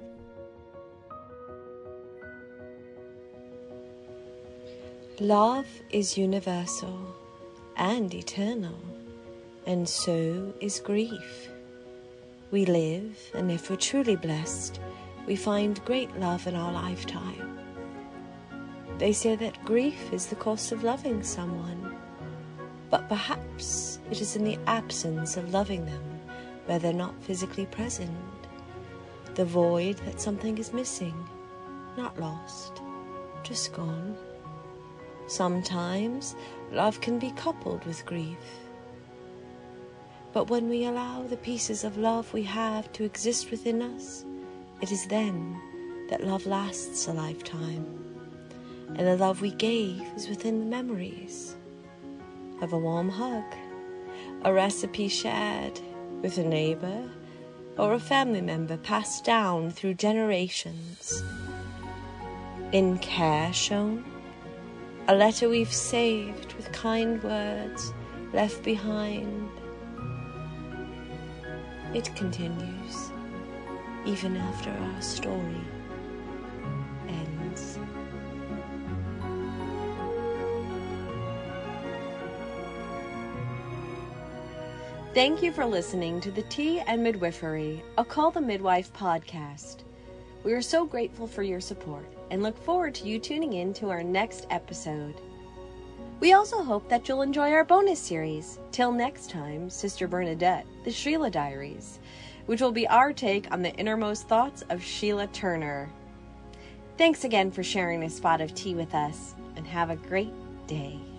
[SPEAKER 1] Love is universal and eternal, and so is grief. We live, and if we're truly blessed, we find great love in our lifetime. They say that grief is the cost of loving someone, but perhaps it is in the absence of loving them where they're not physically present. The void that something is missing, not lost, just gone. Sometimes love can be coupled with grief. But when we allow the pieces of love we have to exist within us, it is then that love lasts a lifetime. And the love we gave is within the memories of a warm hug, a recipe shared with a neighbor, or a family member passed down through generations. In care shown, a letter we've saved with kind words left behind. It continues, even after our story ends. Thank you for listening to the Tea and Midwifery, a Call the Midwife podcast. We are so grateful for your support and look forward to you tuning in to our next episode. We also hope that you'll enjoy our bonus series, Till Next Time, Sister Bernadette, The Sheila Diaries, which will be our take on the innermost thoughts of Sheila Turner. Thanks again for sharing a spot of tea with us, and have a great day.